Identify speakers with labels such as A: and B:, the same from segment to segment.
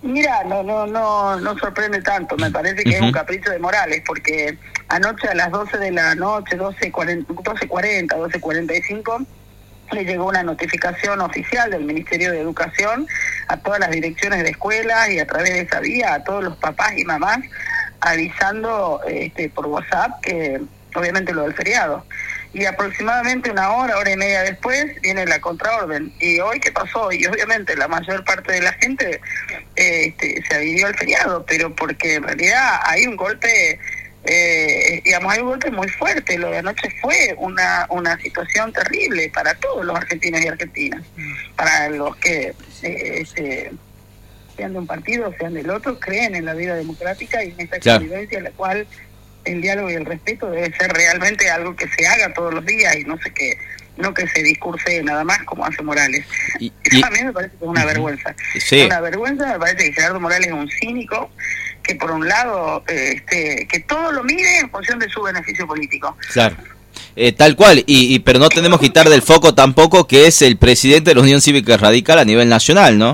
A: Mira, no sorprende tanto. Me parece que es un capricho de Morales, porque anoche a las 12 de la noche, 12:45, le llegó una notificación oficial del Ministerio de Educación a todas las direcciones de escuelas y a través de esa vía a todos los papás y mamás, avisando por WhatsApp que obviamente lo del feriado. Y aproximadamente una hora y media después viene la contraorden. ¿Y hoy qué pasó? Y obviamente la mayor parte de la gente se adhirió al feriado, pero porque en realidad hay un golpe, hay un golpe muy fuerte. Lo de anoche fue una situación terrible para todos los argentinos y argentinas, para los que sean de un partido, sean del otro, creen en la vida democrática y en esta convivencia en la cual el diálogo y el respeto debe ser realmente algo que se haga todos los días y no que se discurse nada más como hace Morales. Eso a mí me parece que es una vergüenza.
B: Sí.
A: Una vergüenza. Me parece que Gerardo Morales es un cínico que por un lado que todo lo mire en función de su beneficio político.
B: Claro. Tal cual, pero no tenemos que quitar del foco tampoco que es el presidente de la Unión Cívica Radical a nivel nacional, ¿no?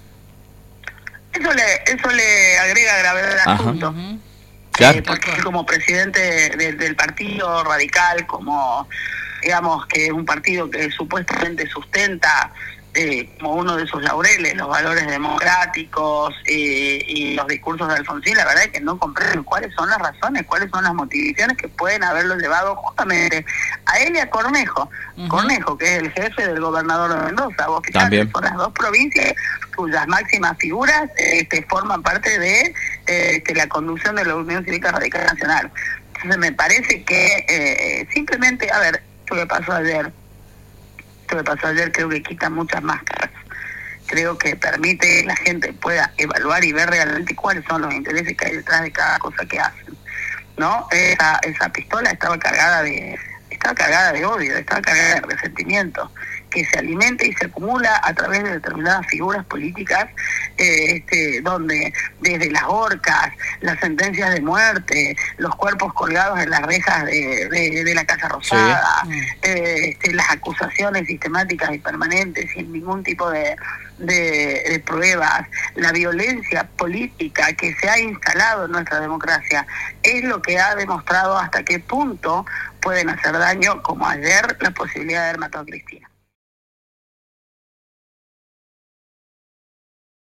A: Eso le agrega gravedad al asunto.
B: Claro.
A: Porque como presidente del partido radical, como digamos que es un partido que supuestamente sustenta como uno de sus laureles los valores democráticos y los discursos de Alfonsín, la verdad es que no comprendo cuáles son las razones, cuáles son las motivaciones que pueden haberlo llevado justamente a él y a Cornejo. Cornejo, que es el jefe del gobernador de Mendoza. Vos fijate, son las dos provincias cuyas máximas figuras forman parte de la conducción de la Unión Cívica Radical Nacional. Entonces me parece que simplemente, a ver, esto que pasó ayer creo que quita muchas máscaras. Creo que permite que la gente pueda evaluar y ver realmente cuáles son los intereses que hay detrás de cada cosa que hacen, ¿no? Esa pistola estaba cargada de odio, estaba cargada de resentimiento, que se alimenta y se acumula a través de determinadas figuras políticas, donde desde las horcas, las sentencias de muerte, los cuerpos colgados en las rejas de la Casa Rosada, las acusaciones sistemáticas y permanentes sin ningún tipo de pruebas, la violencia política que se ha instalado en nuestra democracia, es lo que ha demostrado hasta qué punto pueden hacer daño, como ayer la posibilidad de haber matado a Cristina.